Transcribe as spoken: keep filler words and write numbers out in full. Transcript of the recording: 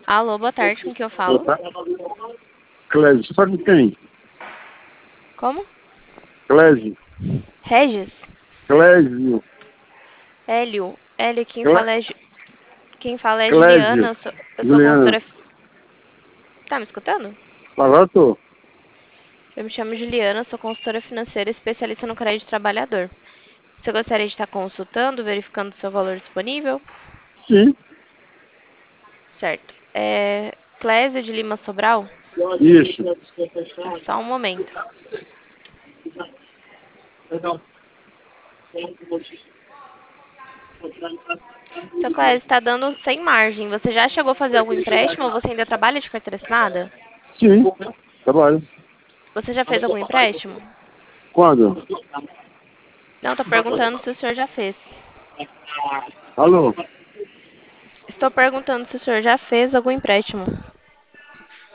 Alô, boa tarde, com quem eu falo? Clésio, você fala com quem? Como? Clésio. Regis? Clésio. Hélio. Hélio, quem Clé... fala é, Ju- quem fala é Juliana, Clésio. eu sou, eu sou Juliana. consultora... Tá me escutando? Agora eu tô. Eu me chamo Juliana, sou consultora financeira especialista no crédito trabalhador. Você gostaria de estar consultando, verificando o seu valor disponível? Sim. Certo. É Clésio de Lima Sobral? Isso. Tá, só um momento. Seu Clésio, está dando sem margem. Você já chegou a fazer algum empréstimo ou você ainda trabalha de carteira assinada? Sim. Trabalho. Você já fez algum empréstimo? Quando? Não, estou perguntando se o senhor já fez. Alô? Estou perguntando se o senhor já fez algum empréstimo.